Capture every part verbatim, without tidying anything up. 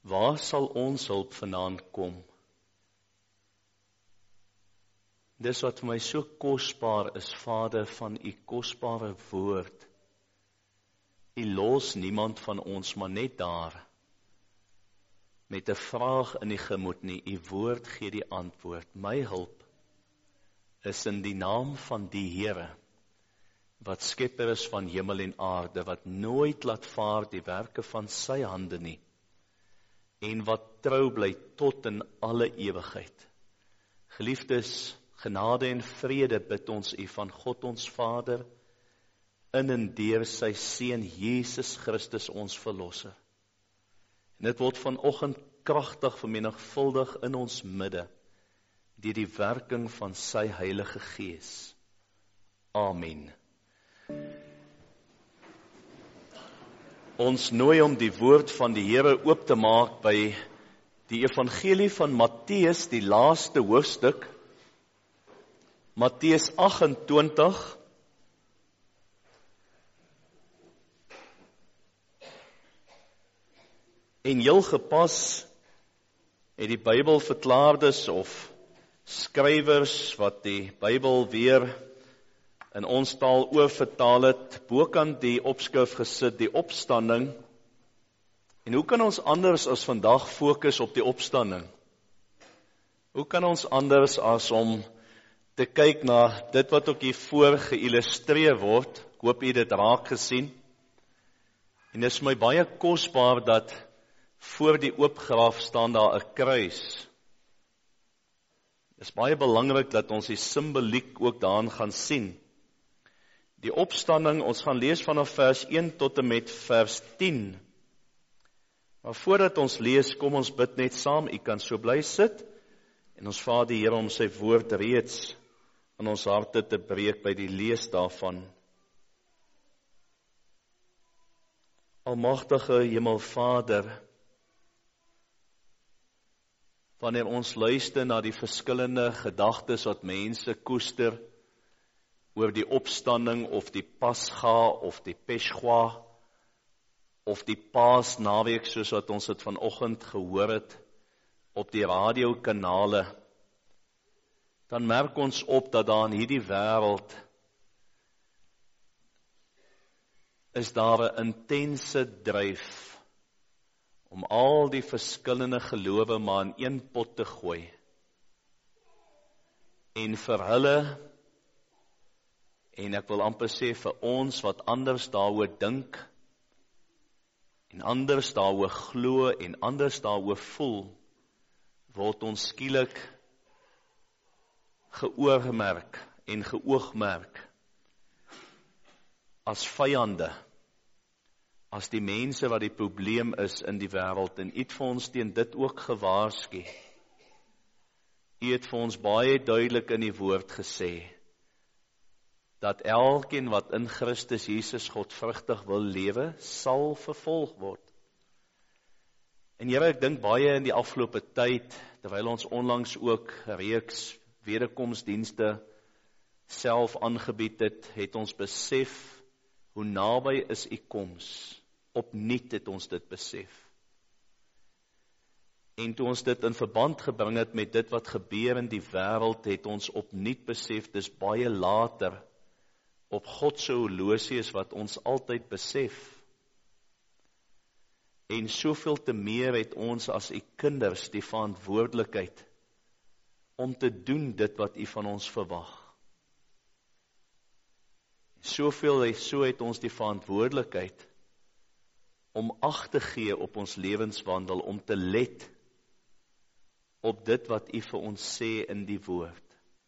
waar sal ons hulp vandaan kom? Dis wat vir my so kosbaar is, Vader, van u kosbare woord. U los niemand van ons, maar net daar, met 'n vraag in die gemoed nie, u woord gee die antwoord. My hulp is in die naam van die Here, wat skepper is van hemel en aarde, wat nooit laat vaar die werke van sy hande nie, en wat trou bly tot in alle ewigheid. Geliefdes, genade en vrede bid ons u van God ons Vader, in en deur sy Seun Jesus Christus ons Verlosser. En dit word vanoggend kragtig vermenigvuldig in ons midde, deur die werking van sy Heilige Gees. Amen. Ons nooi om die woord van die Here oop te maak by die Evangelie van Matteus, die laaste hoofstuk, Matteus agt-en-twintig, en heel gepas het die Bybelverklaardes of skrywers wat die Bybel weer in ons taal oorvertaal het, bokant die opskrif gesit, die opstanding. En hoe kan ons anders as vandag fokus op die opstanding? Hoe kan ons anders as om te kyk na dit wat ook hier voor geïllustreer word? Ek hoop u dit raak gesien. En dit is my baie kosbaar dat voor die oopgraaf staan daar 'n kruis. Dit is baie belangrik dat ons die simboliek ook daarin gaan sien. Die opstanding, ons gaan lees vanaf vers een tot en met vers tien. Maar voordat ons lees, kom ons bid net saam. U kan so bly sit en ons vra die Here om sy woord reeds in ons harte te breek by die lees daarvan. Almagtige Hemelvader, wanneer ons luister na die verskillende gedagtes wat mense koester oor die opstanding of die Pasga of die Peshwa of die Paasnaweek soos wat ons dit vanoggend gehoor het op die radiokanale, dan merk ons op dat daar in hierdie wêreld is daar 'n intense dryf om al die verskillende gelowe maar in een pot te gooi. En vir hulle, en ek wil amper sê vir ons wat anders daaroor dink, en anders daaroor glo, en anders daaroor voel, word ons skielik geoormerk en geoogmerk as vyande, as die mense wat die probleem is in die wêreld, en u het vir ons teen dit ook gewaarsku. U het vir ons baie duidelik in die woord gesê, dat elkeen wat in Christus Jesus godvrugtig wil lewe, sal vervolg word. En Here, ek dink baie in die afgelope tyd, terwyl ons onlangs ook reeks wederkomsdienste self aangebied het, het ons besef hoe naby is u koms. Opnuut het ons dit besef. En toe ons dit in verband gebring het met dit wat gebeur in die wêreld, het ons opnuut besef, dis baie later op God se horlosie is wat ons altyd besef. En soveel te meer het ons as u kinders die verantwoordelikheid om te doen dit wat u van ons verwag. Soveel so het ons die verantwoordelikheid om ag te gee op ons lewenswandel, om te let op dit wat u vir ons sê in die woord.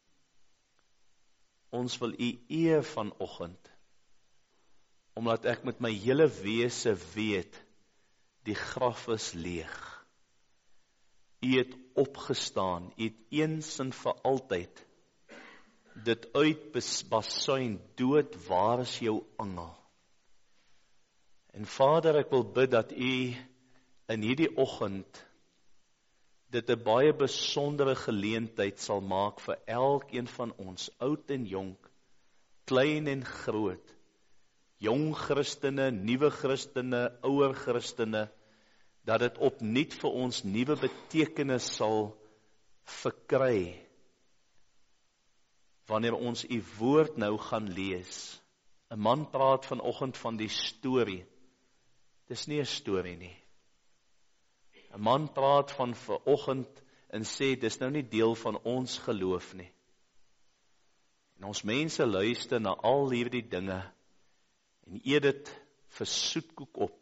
Ons wil u eer vanoggend, omdat ek met my hele wese weet, die graf is leeg. U het opgestaan, u het eens en vir altyd dit uitbasuin, dood, waar is jou engel? En Vader, ek wil bid dat u in hierdie oggend dit 'n baie besondere geleentheid sal maak vir elkeen van ons, oud en jonk, klein en groot, jong Christene, nuwe Christene, ouer Christene, dat dit opnuut vir ons nuwe betekenis sal verkry, wanneer ons u woord nou gaan lees. 'n Man praat vanoggend van die storie. Dis nie 'n storie nie. 'n Man praat van vanoggend en sê, dis nou nie deel van ons geloof nie. En ons mense luister na al hierdie dinge, en eet dit vir soetkoek op.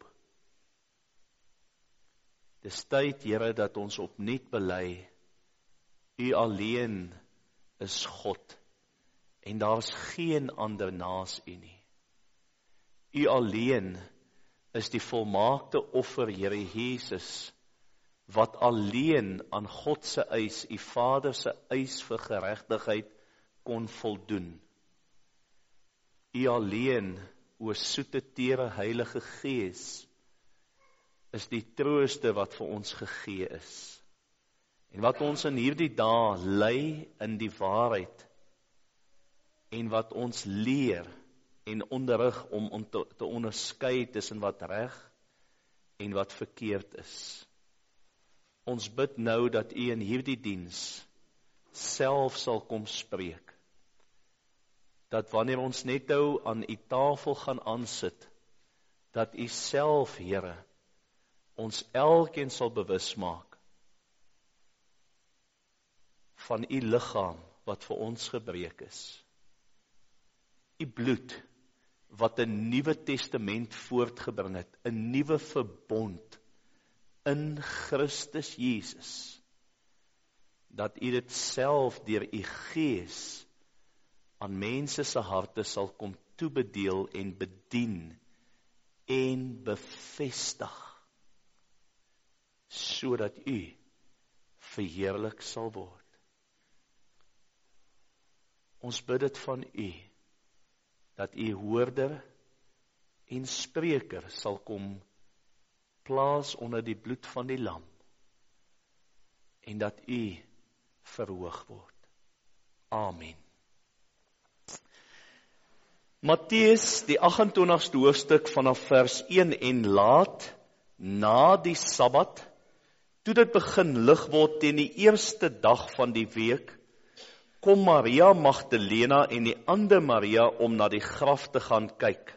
Dis tyd, Here, dat ons opnuut bely, u alleen is God, en daar's geen ander naas u nie. U alleen is die volmaakte offer, Here Jesus, wat alleen aan God se eis, u Vader se eis vir geregtigheid kon voldoen. U alleen, o soete tere Heilige Gees, is die trooste wat vir ons gegee is. En wat ons in hierdie dae lei in die waarheid, en wat ons leer en onderrig om, om te, te onderskei tussen wat reg en wat verkeerd is. Ons bid nou dat u in hierdie diens self sal kom spreek. Dat wanneer ons net nou aan u tafel gaan aansit, dat u self, Here, ons elkeen sal bewus maak van u liggaam wat vir ons gebreek is. U bloed wat 'n nuwe testament voortgebring het, 'n nuwe verbond in Christus Jesus, dat u dit self deur u Gees aan mense se harte sal kom toebedeel en bedien en bevestig, sodat u verheerlik sal word. Ons bid dit van u, dat u hoorder en spreker sal kom plaas onder die bloed van die lam, en dat u verhoog word. Amen. Matteus, die agt-en-twintigste hoofstuk vanaf vers een, en laat, na die Sabbat, toe dit begin lig word teen die eerste dag van die week, kom Maria Magdalena en die ander Maria om na die graf te gaan kyk.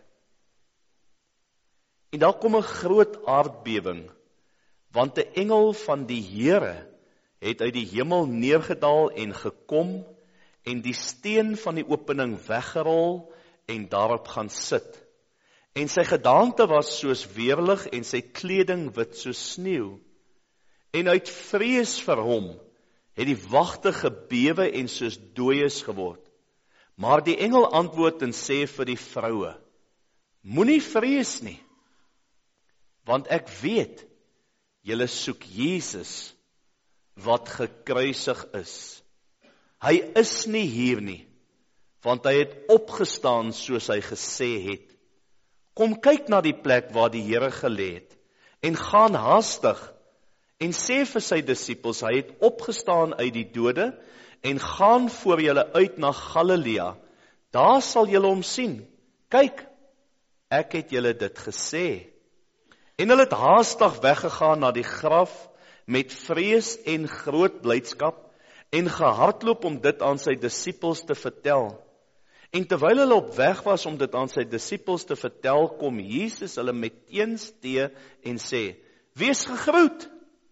En daar kom 'n groot aardbewing, want 'n engel van die Here het uit die hemel neergedaal en gekom, en die steen van die opening weggerol, en daarop gaan sit. En sy gedaante was soos weerlig, en sy kleding wit soos sneeu. En uit vrees vir hom, het die wagte gebewe en soos dooies geword. Maar die engel antwoord en sê vir die vroue, moenie vrees nie, want ek weet, julle soek Jesus, wat gekruisig is. Hy is nie hier nie, want hy het opgestaan soos hy gesê het. Kom kyk na die plek waar die Here gelê het, en gaan haastig, en sê vir sy disippels, hy het opgestaan uit die dode, en gaan voor julle uit na Galilea, daar sal julle hom sien. Kyk, ek het julle dit gesê. En hulle het haastig weggegaan na die graf, met vrees en groot blydskap, en gehardloop om dit aan sy disippels te vertel. En terwyl hulle op weg was om dit aan sy disippels te vertel, kom Jesus hulle meteens te en sê, wees gegroet.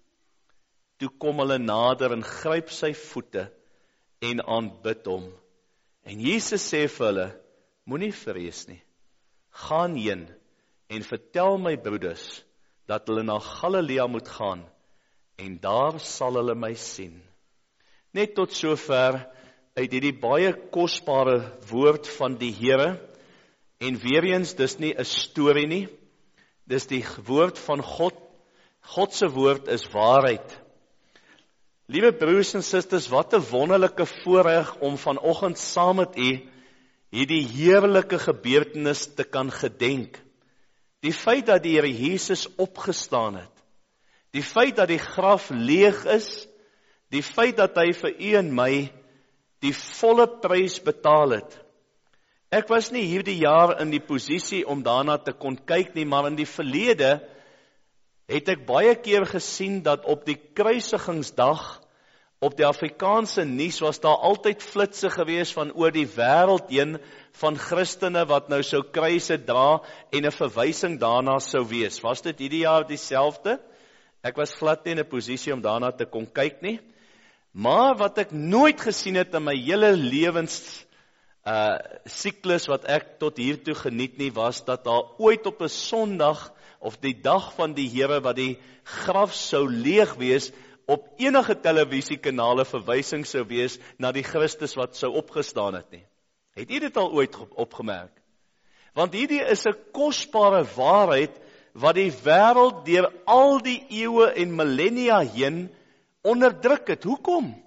Toe kom hulle nader en gryp sy voete en aanbid hom. En Jesus sê vir hulle, moenie vrees nie. Gaan heen en vertel my broeders dat hulle na Galilea moet gaan, en daar sal hulle my sien. Net tot sover uit hierdie baie kosbare woord van die Here, en weer eens, dis nie 'n storie nie, dis die woord van God. God se woord is waarheid. Liewe broers en susters, wat 'n wonderlike voorreg om vanoggend saam met u hierdie heerlike gebeurtenis te kan gedenk. Die feit dat die Here Jesus opgestaan het, die feit dat die graf leeg is, die feit dat hy vir u en my die volle prys betaal het. Ek was nie hierdie jaar in die posisie om daarna te kon kyk nie, maar in die verlede het ek baie keer gesien dat op die kruisigingsdag, op die Afrikaanse nuus was daar altyd flitse gewees van oor die wêreld heen van Christene wat nou sou kruise dra en 'n verwysing daarna sou wees. Was dit hierdie jaar dieselfde? Ek was glad nie in 'n posisie om daarna te kon kyk nie. Maar wat ek nooit gesien het in my hele lewens uh siklus wat ek tot hiertoe geniet nie, was dat daar ooit op 'n Sondag of die dag van die Here wat die graf sou leeg wees, op enige televisiekanale verwysing sou wees na die Christus wat sou opgestaan het nie. Het u dit al ooit opgemerk? Want hierdie is 'n kosbare waarheid wat die wêreld deur al die eeue en millennia heen onderdruk het. Hoekom?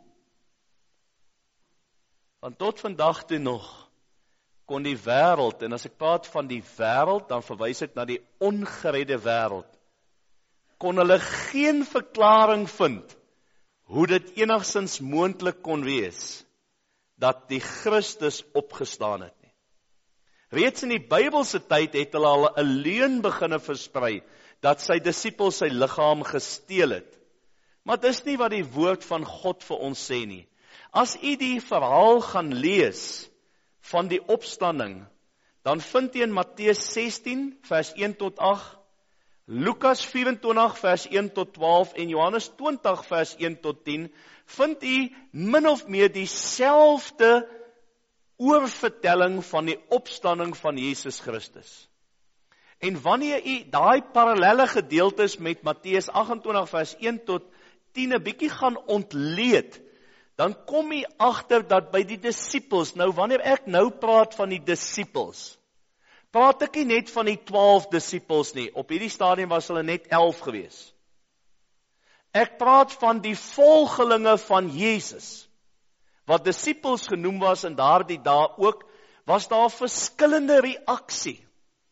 Want tot vandag toe nog kon die wêreld, en as ek praat van die wêreld, dan verwys ek na die ongeredde wêreld, kon hulle geen verklaring vind hoe dit enigstens moontlik kon wees dat die Christus opgestaan het nie. Reeds in die Bybelse tyd het hulle al 'n leuen beginne versprei dat sy disippels sy liggaam gesteel het. Maar dis nie wat die woord van God vir ons sê nie. As u die verhaal gaan lees van die opstanding, dan vind u in Matteus sestien vers een tot agt, Lukas vyf en twintig vers een tot twaalf en Johannes twintig vers een tot tien, vind u min of meer dieselfde oorvertelling van die opstanding van Jesus Christus. En wanneer u daai parallelle gedeeltes met Matteus agt en twintig vers een tot tien 'n bietjie gaan ontleed, dan kom u agter dat by die disippels, nou wanneer ek nou praat van die disippels, praat ek nie net van die twaalf disippels nie, op hierdie stadium was hulle net elf gewees. Ek praat van die volgelinge van Jesus, wat disippels genoem was in daardie dae ook, was daar verskillende reaksie.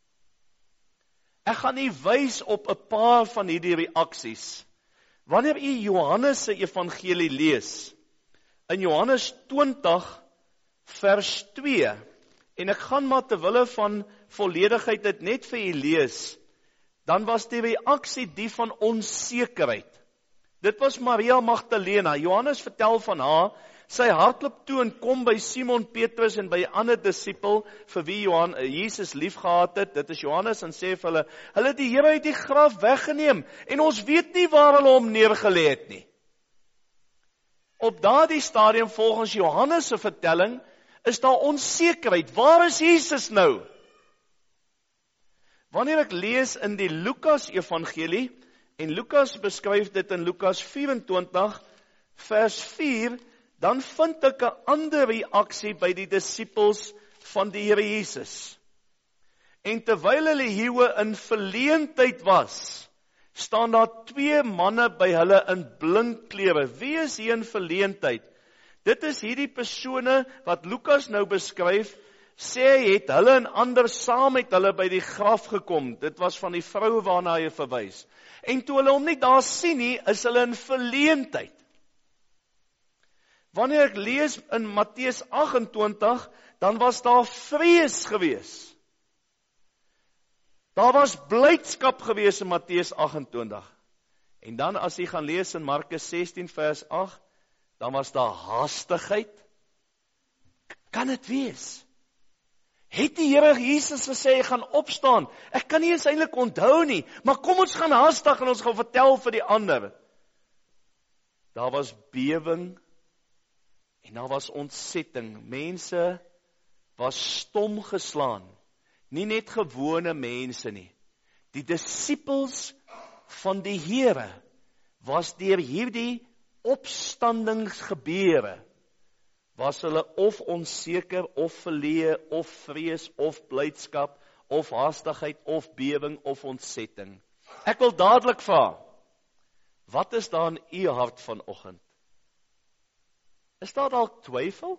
Ek gaan nie wys op 'n paar van hierdie reaksies. Wanneer u Johannes se evangelie lees, in Johannes twintig vers twee, en ek gaan maar terwille van volledigheid dit net vir u lees, dan was die reaksie die van onsekerheid. Dit was Maria Magdalena. Johannes vertel van haar, sy hardloop toe en kom by Simon Petrus en by 'n ander disipel vir wie Johan, Jesus liefgehad het. Dit is Johannes, en sê vir hulle, hulle het die Here uit die graf weggeneem en ons weet nie waar hulle hom neergelê het nie. Op daardie stadium volgens Johannes se vertelling is daar onsekerheid. Waar is Jesus nou? Wanneer ek lees in die Lukas evangelie, en Lukas beskryf dit in Lukas vyf-en-twintig vers vier, dan vind ek 'n ander reaksie by die disippels van die Here Jesus. En terwyl hulle hieroor in verleentheid was, staan daar twee manne by hulle in blinkklere. Wie is hier in verleentheid? Dit is hierdie persone wat Lukas nou beskryf, sê het hulle en ander saam met hulle by die graf gekom. Dit was van die vrou waarna hy verwys. En toe hulle hom nie daar sien nie, is hulle in verleentheid. Wanneer ek lees in Matteus agt en twintig, dan was daar vrees gewees. Daar was blydskap gewees in Matteus agt en twintig. En dan as jy gaan lees in Markus sestien vers agt, dan was daar haastigheid. Kan dit wees? Het die Here Jesus gesê hy gaan opstaan? Ek kan nie eens eintlik onthou nie, maar kom ons gaan haastig en ons gaan vertel vir die ander. Daar was bewing en daar was ontsetting. Mense was stom geslaan. Nie net gewone mense nie. Die disippels van die Here was deur hierdie opstandingsgebeure, was hulle of onseker, of verleë, of vrees, of blydskap, of haastigheid, of bewing, of ontsetting. Ek wil dadelik vra, wat is daar in u hart vanoggend? Is daar dalk twyfel?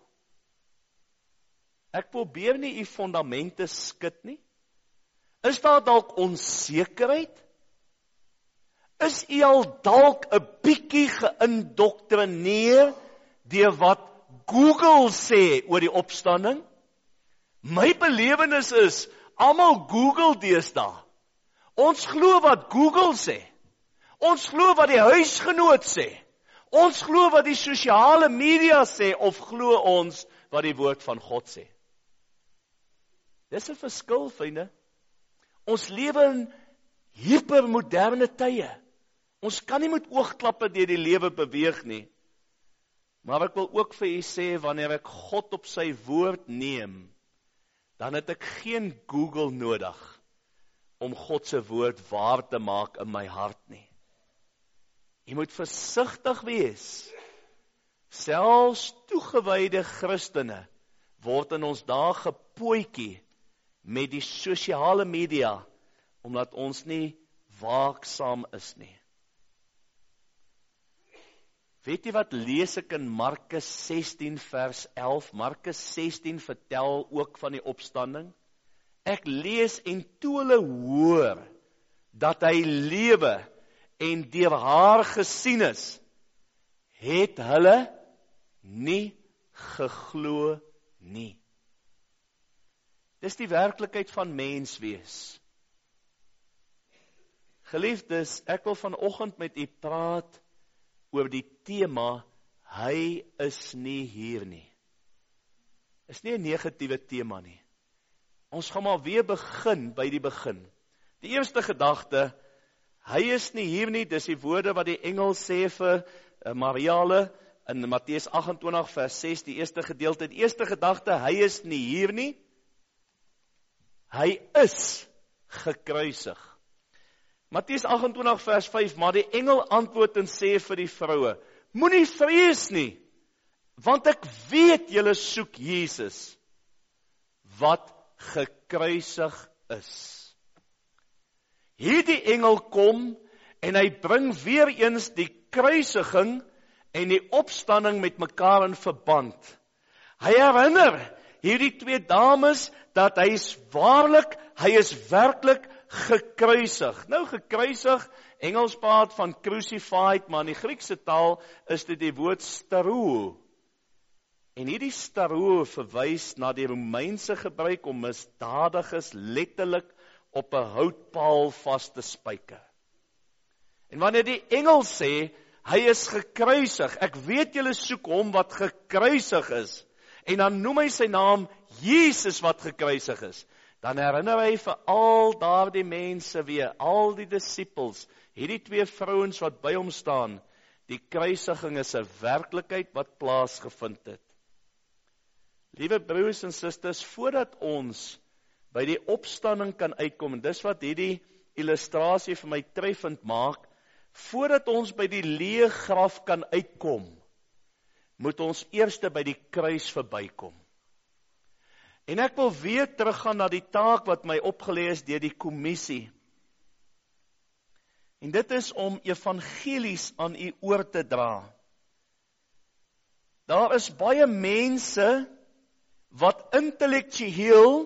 Ek probeer nie u fondamente skud nie. Is daar dalk onsekerheid? Is u al dalk 'n bietjie geïndoktrineer deur wat Google sê oor die opstanding? My belewenis is, almal Google deesdae. Ons glo wat Google sê. Ons glo wat die huisgenoot sê. Ons glo wat die sosiale media sê, of glo ons wat die woord van God sê. Dis 'n verskil, vriende. Ons lewe in hypermoderne tye. Ons kan nie met oogklappe deur die lewe beweeg nie. Maar ek wil ook vir u sê, wanneer ek God op sy woord neem, dan het ek geen Google nodig om God se woord waar te maak in my hart nie. Jy moet versigtig wees. Selfs toegewyde Christene word in ons dae gepootjie met die sosiale media, omdat ons nie waaksaam is nie. Weet jy wat lees ek in Markus sestien vers elf? Markus sestien vertel ook van die opstanding. Ek lees en toe hulle hoor dat hy lewe en deur haar gesien is, het hulle nie geglo nie. Dis die werklikheid van mens wees. Geliefdes, ek wil vanoggend met u praat oor die tema, hy is nie hier nie. Is nie 'n negatiewe tema nie. Ons gaan maar weer begin by die begin. Die eerste gedagte, hy is nie hier nie, dis die woorde wat die engel sê vir Mariale in Matteus agt en twintig vers ses, die eerste gedeelte. Die eerste gedagte, hy is nie hier nie. Hy is gekruisig. Matteus agt en twintig vers vyf, maar die engel antwoord en sê vir die vroue, moenie vrees nie, want ek weet julle soek Jesus, wat gekruisig is. Hierdie engel kom, en hy bring weer eens die kruisiging en die opstanding met mekaar in verband. Hy herinner hierdie twee dames, dat hy is waarlik, hy is werklik gekruisig. Nou gekruisig, Engels praat van crucified, maar in die Griekse taal is dit die woord staro. En hierdie staro verwys na die Romeinse gebruik om misdadiges letterlik op 'n houtpaal vas te spyker. En wanneer die engel sê, hy is gekruisig, ek weet julle soek hom wat gekruisig is, en dan noem hy sy naam Jesus wat gekruisig is, dan herinner hy vir al daardie mense weer, al die disippels, hierdie twee vrouens wat by hom staan, die kruisiging is 'n werklikheid wat plaasgevind het. Liewe broers en susters, voordat ons by die opstanding kan uitkom, en dis wat hierdie illustrasie vir my treffend maak, voordat ons by die leë graf kan uitkom, moet ons eers by die kruis verbykom. En ek wil weer teruggaan na die taak wat my opgelê is deur die kommissie. En dit is om evangelies aan u oor te dra. Daar is baie mense wat intellektueel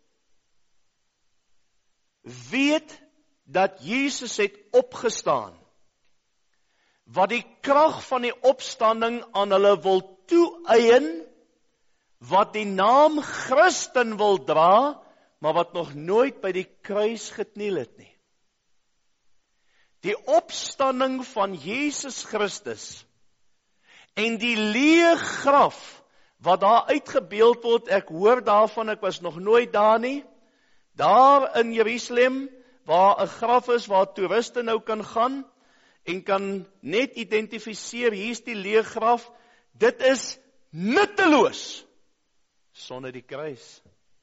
weet dat Jesus het opgestaan, wat die krag van die opstanding aan hulle wil toeëien, wat die naam Christen wil dra, maar wat nog nooit by die kruis gekniel het nie. Die opstanding van Jesus Christus en die leë graf wat daar uitgebeeld word, ek hoor daarvan, ek was nog nooit daar nie, daar in Jerusalem, waar 'n graf is waar toeriste nou kan gaan en kan net identifiseer, hier is die leë graf, dit is nutteloos sonder die kruis.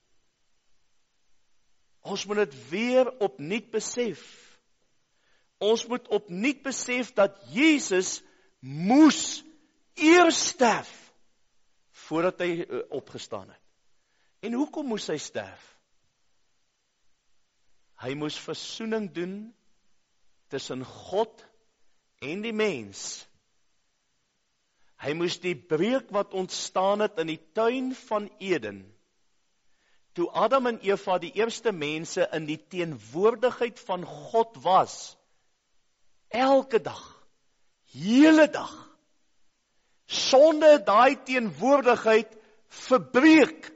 Ons moet dit weer opnuut besef. Ons moet opnuut besef dat Jesus moes eers sterf voordat hy opgestaan het. En hoekom moes hy sterf? Hy moes versoening doen tussen God en die mens. Hy moes die breuk wat ontstaan het in die tuin van Eden, toe Adam en Eva die eerste mense in die teenwoordigheid van God was, elke dag, hele dag, sonde daai teenwoordigheid verbreek.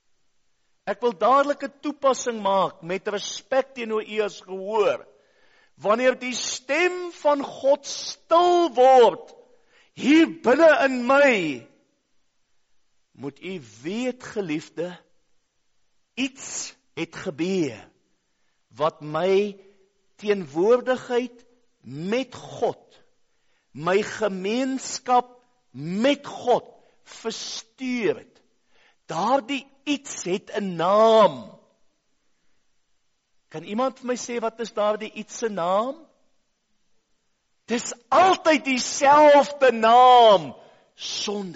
Ek wil dadelik 'n toepassing maak met respek teenoor u as gehoor. wanneer die stem van God stil word, hier binne in my, moet u weet, geliefde, iets het gebeur, wat my teenwoordigheid met God, my gemeenskap met God, verstuur het. Daardie iets het 'n naam. Kan iemand vir my sê, wat is daardie iets se naam? Dis altyd dieselfde naam, sonde.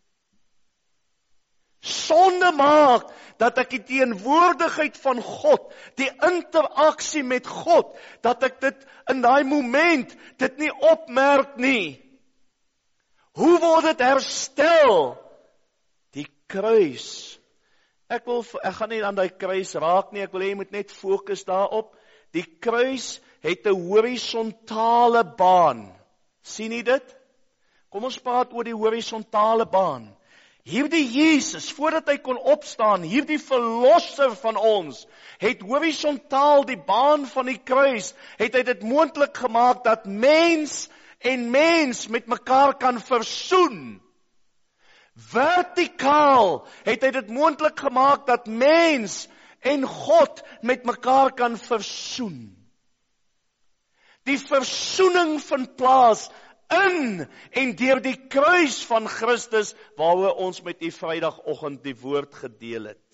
Sonde maak, dat ek die teenwoordigheid van God, die interaksie met God, dat ek dit in daai moment, dit nie opmerk nie. Hoe word dit herstel? Die kruis. Ek wil, ek gaan nie aan die kruis raak nie, ek wil hê jy moet net fokus daarop. Die kruis het 'n horisontale baan. Sien jy dit? Kom ons praat oor die horisontale baan. Hierdie Jesus, voordat hy kon opstaan, hierdie verlosser van ons, het horisontaal die baan van die kruis, het hy dit moontlik gemaak dat mens en mens met mekaar kan versoen. Vertikaal het hy dit moontlik gemaak dat mens en God met mekaar kan versoen. Die versoening vind plaas in en deur die kruis van Christus, waaroor ons met u Vrydagoggend die woord gedeel het.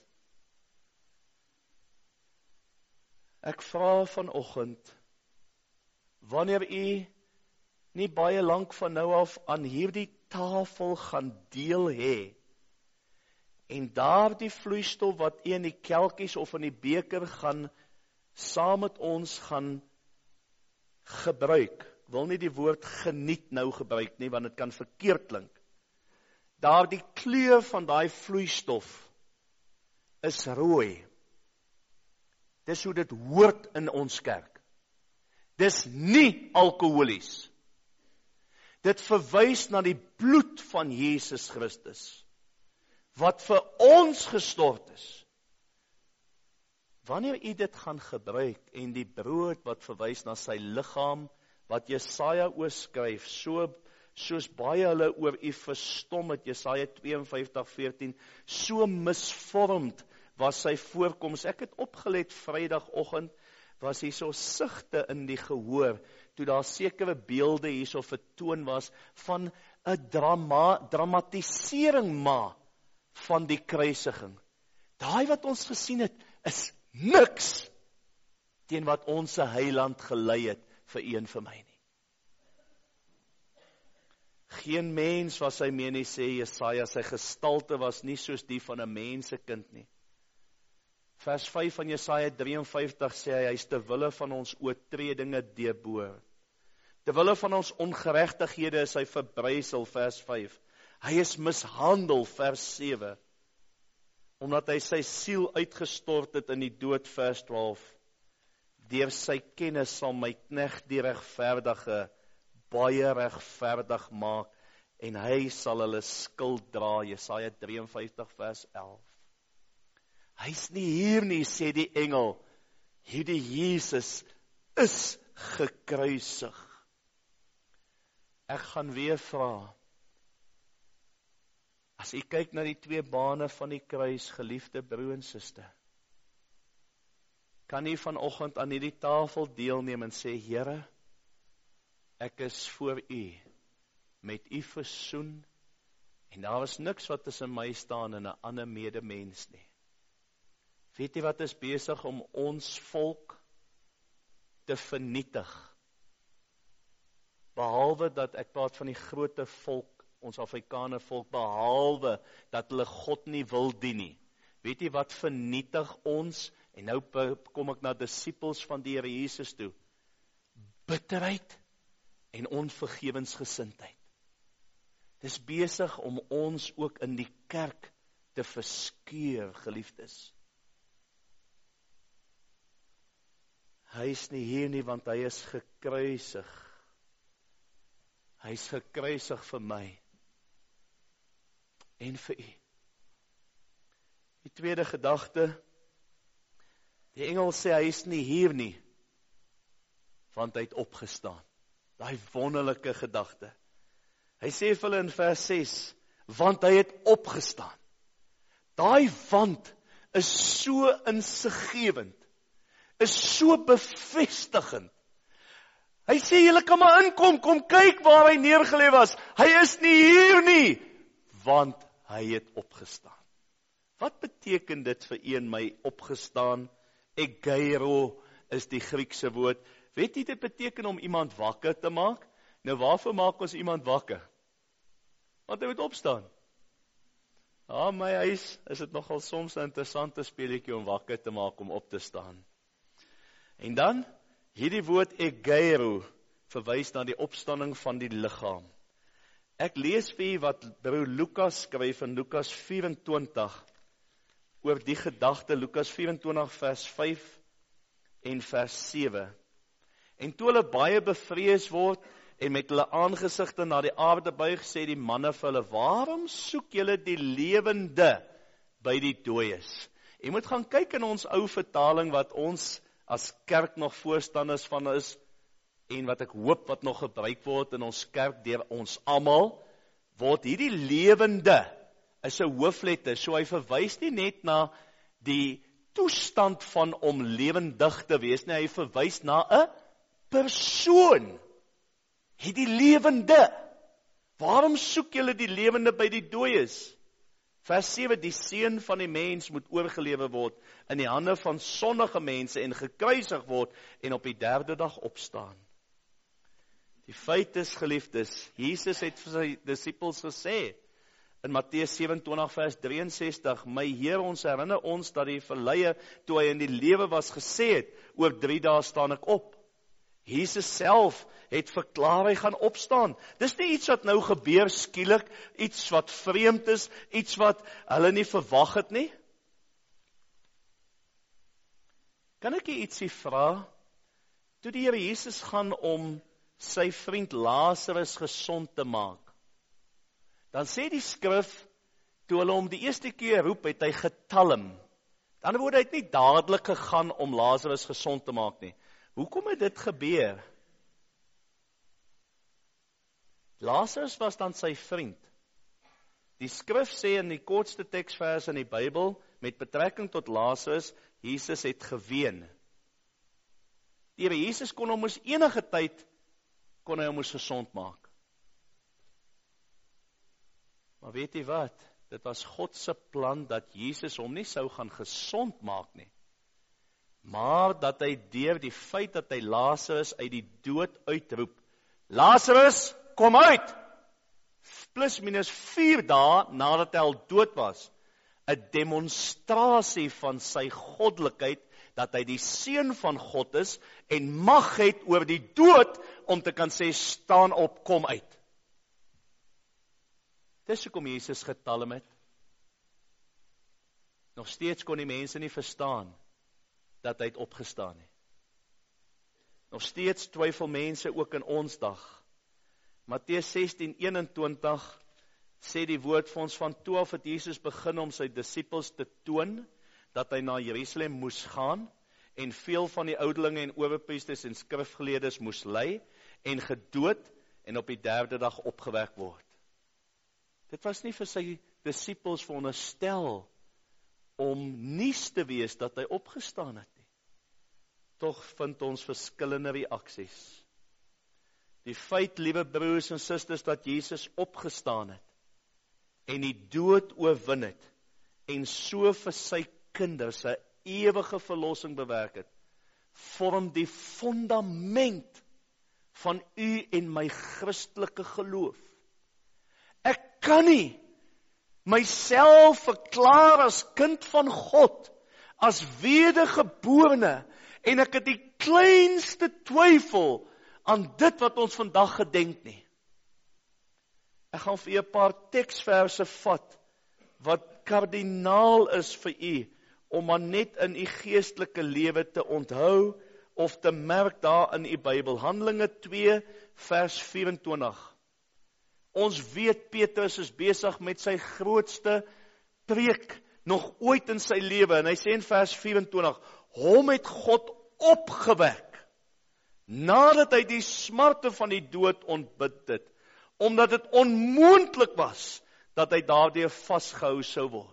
Ek vra vanoggend, wanneer u nie baie lank van nou af aan hierdie tafel gaan deel hê, en daar die vloeistof wat u in die kelkies of in die beker gaan, saam met ons gaan gebruik. Ek wil nie die woord geniet nou gebruik nie, want dit kan verkeerd klink. Daar die kleur van daai vloeistof is rooi. Dis hoe dit hoort in ons kerk. Dis nie alkoholies. Dit verwys na die bloed van Jesus Christus, wat vir ons gestort is. Wanneer u dit gaan gebruik, en die brood wat verwys na sy liggaam, wat Jesaja oorskryf, so, soos baie hulle oor u verstom het, Jesaja twee en vyftig veertien, so misvormd was sy voorkoms. Ek het opgelet Vrydagoggend, was hier so sigte in die gehoor, toe daar sekere beelde hier so vertoon was, van 'n drama, dramatisering maar, van die kruisiging. Daai wat ons gesien het, is niks, teen wat ons se heiland gelei het, vir een vir my nie. Geen mens was hy mee nie, sê Jesaja, sy gestalte was nie soos die van 'n mensekind nie. Vers vyf van Jesaja drie en vyftig sê hy, hy is ter wille van ons oortredinge deurboor. Ter wille van ons ongeregtighede is hy verbrysel, vers vyf. Hy is mishandel, vers sewe. Omdat hy sy siel uitgestort het in die dood, vers twaalf. Deur sy kennis sal my knegt die regverdige baie regverdig maak, en hy sal hulle skuld dra, Jesaja drie en vyftig vers elf. Hy's nie hier nie, sê die engel, hierdie Jesus is gekruisig. Ek gaan weer vra, as u kyk na die twee bane van die kruis, geliefde broer en suster, kan u vanoggend aan hierdie tafel deelneem en sê, Here, ek is voor u, met u versoen, en daar is niks wat tussen my staan en 'n ander medemens nie. Weet jy wat is besig om ons volk te vernietig? Behalwe dat, ek praat van die grote volk, ons Afrikaner volk, behalwe dat hulle God nie wil dien nie. Weet jy wat vernietig ons? En nou kom ek na disippels van die Here Jesus toe. Bitterheid en onvergewensgesindheid. Dis besig om ons ook in die kerk te verskeur, geliefdes. Hy is nie hier nie, want hy is gekruisig. Hy is gekruisig vir my en vir u. Die tweede gedagte, die engel sê hy is nie hier nie. want hy het opgestaan. Daai wonderlike gedagte. Hy sê vir hulle in vers ses, want hy het opgestaan. Daai want is so insiggewend, is so bevestigend. Hy sê, julle kan maar inkom, kom kyk waar hy neergelê was. Hy is nie hier nie, want hy het opgestaan. Wat beteken dit vir een my opgestaan? Egeiro is die Griekse woord. Weet jy, dit beteken om iemand wakker te maak? Nou waarvoor maak ons iemand wakker? Want hy moet opstaan. Ja, my huis is dit nogal soms 'n interessante speletjie om wakker te maak, om op te staan. En dan, hierdie woord egeiro verwys na die opstanding van die liggaam. Ek lees vir u wat broer Lukas skryf in Lukas vyf-en-twintig oor die gedagte, Lukas vyf-en-twintig vers vyf en vers sewe. En toe hulle baie bevrees word en met hulle aangesigte na die aarde buig, sê die manne vir hulle, waarom soek julle die lewende by die dooies? Jy moet gaan kyk in ons ou vertaling wat ons as kerk nog voorstanders van is, en wat ek hoop wat nog gebruik word in ons kerk deur ons almal, word hierdie lewende is 'n hoofletter, so hy verwys nie net na die toestand van om lewendig te wees, nie, hy verwys na 'n persoon. Hierdie lewende. Waarom soek julle die lewende by die dooies? Vers sewe, die seun van die mens moet oorgelewer word in die hande van sondige mense en gekruisig word en op die derde dag opstaan. Die feit is, geliefdes, Jesus het vir sy disippels gesê, in Matteus sewe-en-twintig vers drie-en-sestig, my Heer, ons herinner ons dat die verleier, toe hy in die lewe was, gesê het, oor drie dae staan ek op. Jesus self het verklaar hy gaan opstaan. Dis nie iets wat nou gebeur skielik, iets wat vreemd is, iets wat hulle nie verwag het nie. Kan ek jy ietsie vra? Toe die Here Jesus gaan om sy vriend Lazarus gesond te maak, dan sê die skrif, toe hulle hom die eerste keer roep, het hy getalm. Dan word hy nie dadelik gegaan om Lazarus gesond te maak nie. Hoekom het dit gebeur? Lazarus was dan sy vriend. Die skrif sê in die kortste teksvers in die Bybel, met betrekking tot Lazarus, Jesus het geween. Die Here Jesus kon hom mos enige tyd, kon hy hom mos gesond maak. Maar weet jy wat? Dit was God se plan dat Jesus hom nie sou gaan gesond maak nie. Maar dat hy deur die feit dat hy Lazarus uit die dood uitroep, Lazarus, kom uit! Plus minus vier dae nadat hy al dood was, 'n demonstrasie van sy goddelikheid, dat hy die seun van God is, en mag het oor die dood, om te kan sê, staan op, kom uit. Dis hoekom Jesus getalm het. Nog steeds kon die mense nie verstaan, dat hy het opgestaan nie. Nog steeds twyfel mense ook in ons dag. Matteus sestien eenentwintig sê die woord vir ons, van toe af het Jesus begin om sy disippels te toon, dat hy na Jerusalem moes gaan, en veel van die ouderlinge en owerpriesters en skrifgeleerdes moes ly, en gedood, en op die derde dag opgewek word. Dit was nie vir sy disippels veronderstel, om nuus te wees dat hy opgestaan het nie. Tog vind ons verskillende reaksies. Die feit, liewe broers en susters, dat Jesus opgestaan het, en die dood oorwin het, en so vir sy kinders 'n ewige verlossing bewerk het, vorm die fundament van u en my Christelike geloof. Ek kan nie myself verklaar as kind van God, as wedergeborene, en ek het die kleinste twyfel aan dit wat ons vandag gedenk nie. Ek gaan vir u 'n paar teksverse vat, wat kardinaal is vir u, om maar net in u geestelike lewe te onthou, of te merk daar in u Bybel. Handelinge twee vers vyf-en-twintig. Ons weet Petrus is besig met sy grootste preek nog ooit in sy lewe, en hy sê in vers vyf-en-twintig, hom het God opgewek nadat hy die smarte van die dood ontbid het, omdat dit onmoontlik was, dat hy daardeur vasgehou sou word.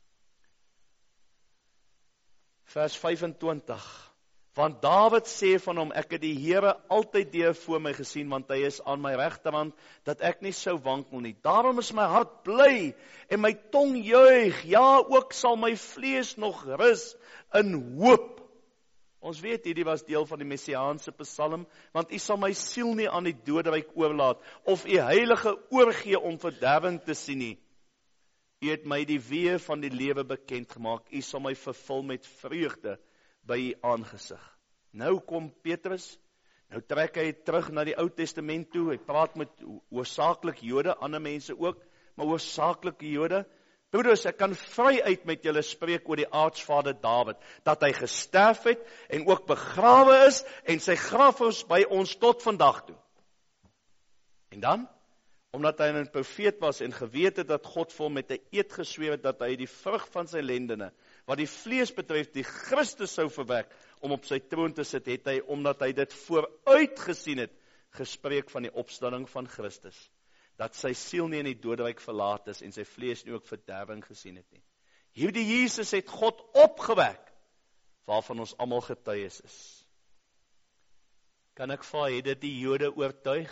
Vers vyfentwintig, want Dawid sê van hom, ek het die Here altyd deur voor my gesien, want hy is aan my regterhand, dat ek nie sou wankel nie. Daarom is my hart bly, en my tong juig, ja, ook sal my vlees nog rus in hoop. Ons weet, hierdie was deel van die messiaanse psalm, want u sal my siel nie aan die doderyk oorlaat, of u heilige oorgee om verderwing te sien nie. U het my die weë van die lewe bekend gemaak, u sal my vervul met vreugde by u aangesig. Nou kom Petrus, nou trek hy terug na die Ou Testament toe, hy praat met hoofsaaklik Jode, ander mense ook, maar hoofsaaklik Jode. Broeders, ek kan vry uit met julle spreek oor die aartsvader Dawid, dat hy gesterf het en ook begrawe is en sy graf is by ons tot vandag toe. En dan, omdat hy 'n profeet was en geweet het dat God vir hom met 'n eed gesweer het dat hy die vrug van sy lendene, wat die vlees betref, die Christus sou verwek om op sy troon te sit, het hy, omdat hy dit vooruit gesien het, gespreek van die opstanding van Christus, dat sy siel nie in die doderyk verlaat is en sy vlees nie ook verderwing gesien het nie. Hierdie Jesus het God opgewek, waarvan ons almal getuies is. Kan ek vra, het dit die Jode oortuig?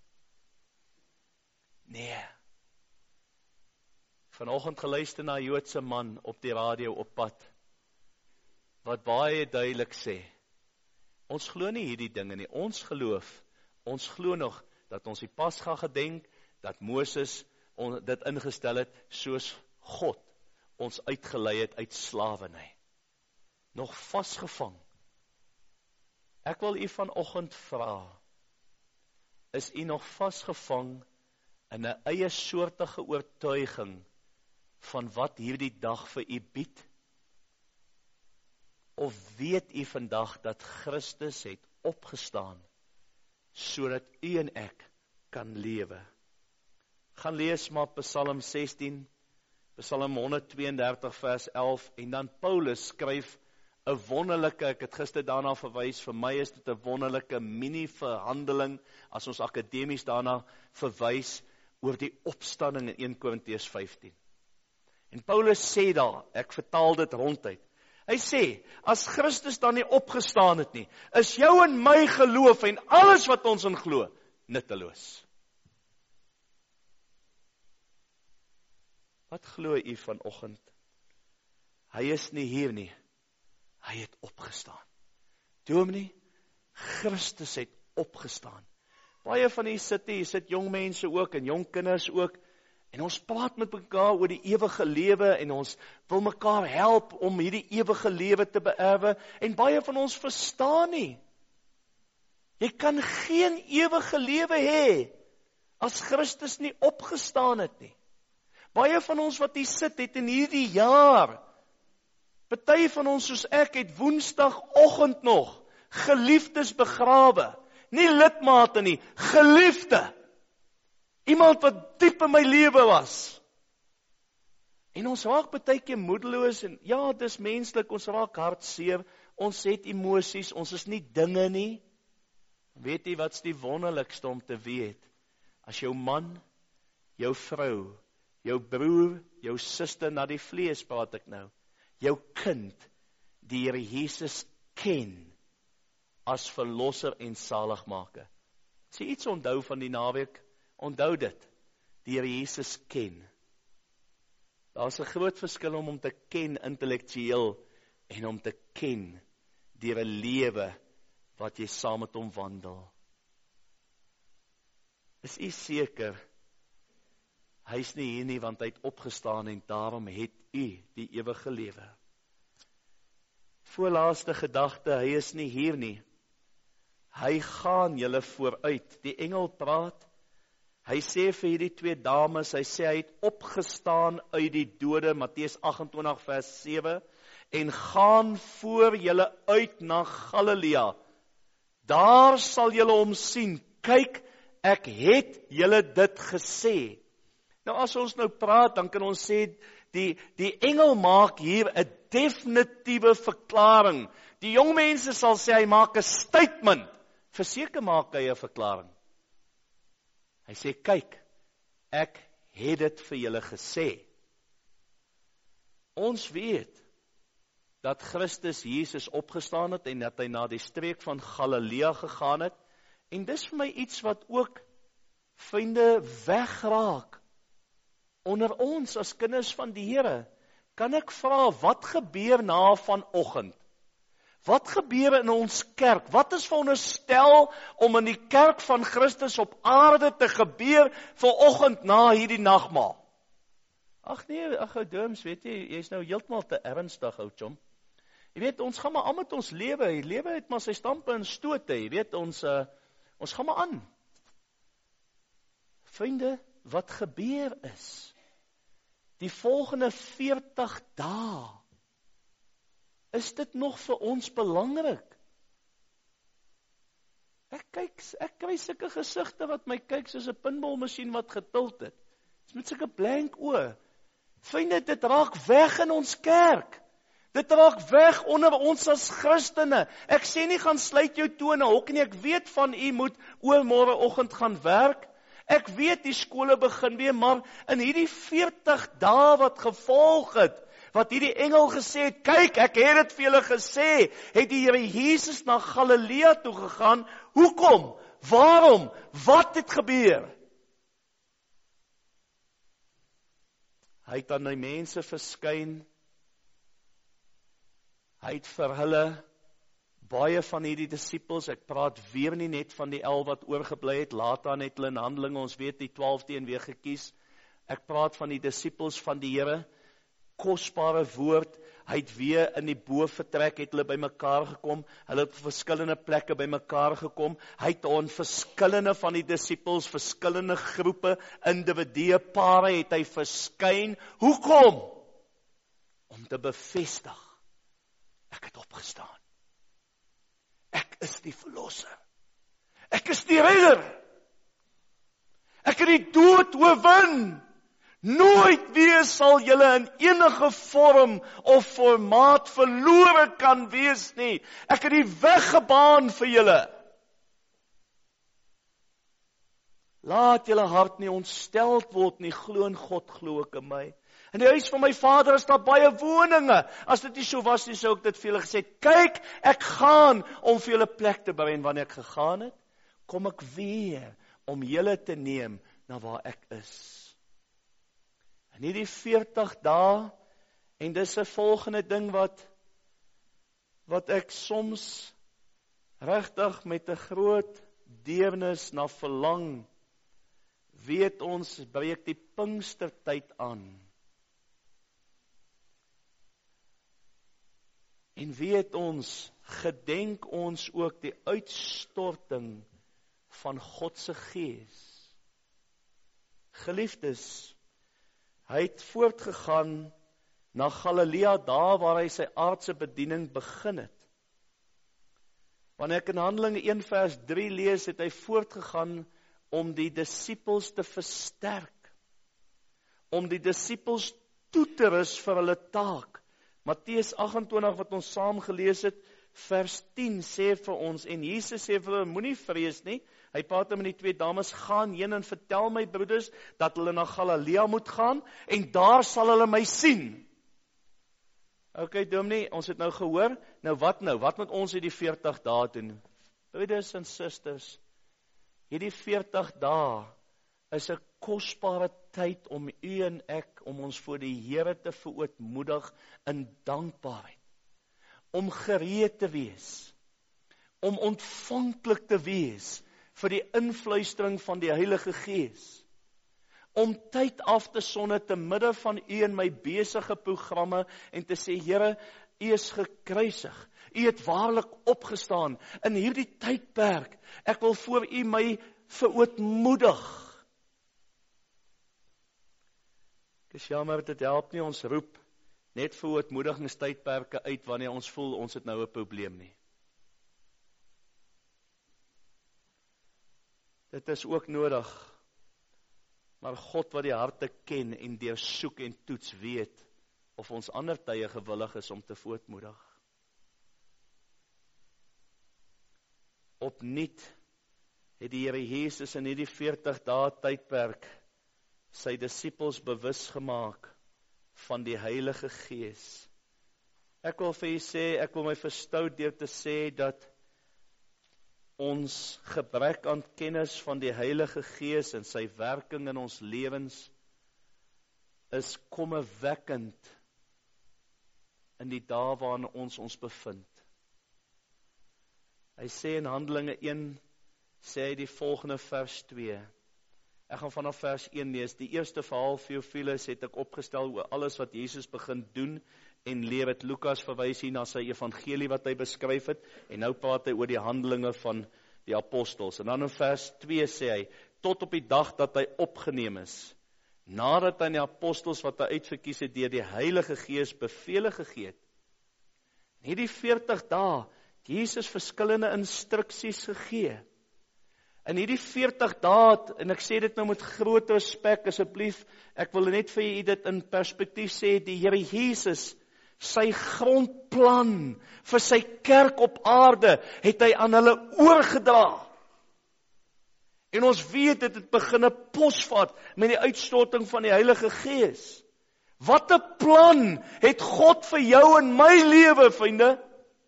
Nee. Vanoggend geluister na 'n Joodse man op die radio op pad, wat baie duidelik sê, ons glo nie hierdie dinge nie, ons geloof, ons glo nog, dat ons die Pasga gedenk, dat Moses dit ingestel het, soos God ons uitgelei het uit slawerny. Nog vasgevang. Ek wil u vanoggend vra, is u nog vasgevang in 'n eie soortige oortuiging van wat hierdie dag vir u bied? Of weet u vandag dat Christus het opgestaan, sodat u en ek kan lewe? Gaan lees maar Psalm sestien, Psalm honderdtweeëndertig vers elf, en dan Paulus skryf 'n wonderlike, ek het gister daarna verwys, vir my is dit 'n wonderlike mini-verhandeling, as ons akademies daarna verwys, oor die opstanding in Eerste Korintiërs vyftien. En Paulus sê daar, ek vertaal dit ronduit, hy sê, as Christus dan nie opgestaan het nie, is jou en my geloof en alles wat ons in glo, nutteloos. Wat glo u vanoggend? Hy is nie hier nie, hy het opgestaan. Dominee, Christus het opgestaan. Baie van die sit hier, sit jong mense ook en jong kinders ook, en ons praat met mekaar oor die ewige lewe en ons wil mekaar help om hierdie ewige lewe te beerwe, en baie van ons verstaan nie. Jy kan geen ewige lewe hê as Christus nie opgestaan het nie. Baie van ons wat hier sit het in hierdie jaar, party van ons soos ek het woensdagoggend nog geliefdes begrawe. Nie lidmate nie, geliefde. Iemand wat diep in my lewe was. En ons raak baie keer moedeloos en ja, dis menslik, ons raak hartseer, ons het emosies, ons is nie dinge nie. Weet jy wat's die wonderlikste om te weet? As jou man, jou vrou, jou broer, jou suster, na die vlees praat ek nou, jou kind, die Here Jesus ken, as verlosser en saligmaker. As jy iets onthou van die naweek, onthou dit, die Here Jesus ken. Daar is 'n groot verskil om hom te ken intellektueel, en om te ken, deur 'n lewe, wat jy saam met hom wandel. Is u seker, hy is nie hier nie, want hy het opgestaan, en daarom het u die ewige lewe. Voorlaaste gedagte, hy is nie hier nie. Hy gaan julle vooruit. Die engel praat, hy sê vir hierdie twee dames, hy sê hy het opgestaan uit die dode, Matteus agt-en-twintig vers sewe, en gaan voor julle uit na Galilea. Daar sal julle hom sien. Kyk, ek het julle dit gesê. Nou as ons nou praat, dan kan ons sê, die, die engel maak hier 'n definitiewe verklaring. Die jong mense sal sê, hy maak 'n statement. Verseker maak hy 'n verklaring. Hy sê, kyk, ek het dit vir julle gesê. Ons weet dat Christus Jesus opgestaan het en dat hy na die streek van Galilea gegaan het. En dis vir my iets wat ook, vriende, wegraak onder ons as kinders van die Here. Kan ek vra, wat gebeur na vanoggend? Wat gebeur in ons kerk? Wat is veronderstel om in die kerk van Christus op aarde te gebeur vanoggend na hierdie nagmaal? Ag nee, ag ou Dooms, weet jy, jy's nou heeltemal te ernstig, ou chom. Jy weet, ons gaan maar aan met ons lewe. Die lewe het maar sy stampe en stote. Jy weet, ons uh, ons gaan maar aan. Vriende, wat gebeur is, die volgende veertig dae, is dit nog vir ons belangrik? Ek kyk, ek kry sulke gesigte wat my kyk soos 'n pinballmasjien wat getild het. Dis met sulke blank oë. Vriende, dit raak weg in ons kerk. Dit raak weg onder ons as Christene. Ek sê nie gaan sluit jou toe in 'n hok nie. Ek weet van u moet oor môreoggend gaan werk. Ek weet die skole begin weer, maar in hierdie veertig dae wat gevolg het, wat hierdie engel gesê het, kyk, ek het dit vir julle gesê, het die Here Jesus na Galilea toe gegaan. Hoekom? Waarom? Wat het gebeur? Hy het aan die mense verskyn. Hy het vir hulle, baie van hierdie disippels, ek praat weer nie net van die elf wat oorgebly het, later aan het hulle in Handelinge, ons weet die twaalf teen weer gekies. Ek praat van die disippels van die Here, kosbare woord. Hy het weer in die bovertrek, het hulle by mekaar gekom, hulle het op verskillende plekke by mekaar gekom. Hy het aan verskillende van die disippels, verskillende groepe, individue, pare het hy verskyn. Hoekom? Om te bevestig, ek het opgestaan. Ek is die verlosser. Ek is die redder. Ek het die dood oorwin. Nooit weer sal julle in enige vorm of formaat verlore kan wees nie. Ek het die weg gebaan vir julle. Laat julle hart nie ontsteld word nie, glo in God, glo ook in my. In die huis van my Vader is daar baie woninge. As dit nie so was nie, sou ek dit vir julle gesê, kyk, ek gaan om vir julle plek te berei. En wanneer ek gegaan het, kom ek weer om julle te neem na waar ek is. En hierdie veertig dae, en dis 'n volgende ding wat wat ek soms regtig met 'n groot deernis na verlang, weet ons, breek die Pinkstertyd aan. En weet ons, gedenk ons ook die uitstorting van God se Gees. Geliefdes, hy het voortgegaan na Galilea, daar waar hy sy aardse bediening begin het. Wanneer ek in Handelinge een vers drie lees, het hy voortgegaan om die disippels te versterk, om die disippels toe te rus vir hulle taak. Matteus agt-en-twintig wat ons saam gelees het, vers tien sê vir ons, en Jesus sê vir hulle, moenie vrees nie. Hy praat met die twee dames, gaan heen en vertel my broeders dat hulle na Galilea moet gaan en daar sal hulle my sien. Ok, dominee, ons het nou gehoor, nou wat nou? Wat moet ons hierdie veertig dae doen? Broeders en susters, hierdie veertig dae is 'n kosbare tyd om u en ek, om ons voor die Here te verootmoedig in dankbaarheid, om gereed te wees, om ontvanklik te wees vir die invluistering van die Heilige Gees, om tyd af te sonne te midde van u en my besige programme en te sê, Here, u is gekruisig, u het waarlik opgestaan in hierdie tydperk, ek wil voor u my verootmoedig. Ek is jammer, dit help nie, ons roep net verootmoedigingstydperke uit wanneer ons voel ons het nou 'n probleem nie. Dit is ook nodig, maar God wat die harte ken en deursoek en toets weet of ons ander tye gewillig is om te verootmoedig. opnuut het die Here Jesus in hierdie veertig dae tydperk sy disippels bewus gemaak van die Heilige Gees. Ek wil vir u sê, ek wil my verstout deur te sê dat ons gebrek aan kennis van die Heilige Gees en sy werking in ons lewens is kommerwekkend in die dae waarin ons ons bevind. Hy sê in Handelinge een, sê hy die volgende vers twee. Ek gaan vanaf vers een lees. Die eerste verhaal Theophilus het ek opgestel oor alles wat Jesus begin doen en leer het. Lukas verwys hier na sy evangelie wat hy beskryf het en nou praat hy oor die handelinge van die apostels. En dan in vers twee sê hy, tot op die dag dat hy opgeneem is, nadat hy die apostels wat hy uitverkies het deur die Heilige Gees bevele gegee het. In hierdie veertig dae het Jesus verskillende instruksies gegee. In hierdie veertig dae, en ek sê dit nou met groot respek asseblief, ek wil net vir julle dit in perspektief sê, die Here Jesus, sy grondplan vir sy kerk op aarde, het hy aan hulle oorgedra. En ons weet dit het begin 'n posvat met die uitstorting van die Heilige Gees. Wat 'n plan het God vir jou en my lewe, vriende?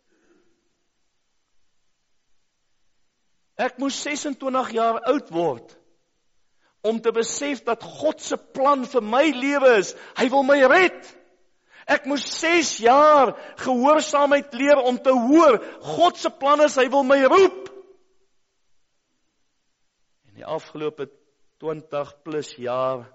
Ek moes sesentwintig jaar oud word om te besef dat God se plan vir my lewe is, hy wil my red. Ek moes ses jaar gehoorsaamheid leer om te hoor, God se plan is, hy wil my roep. En die afgelope twintig plus jaar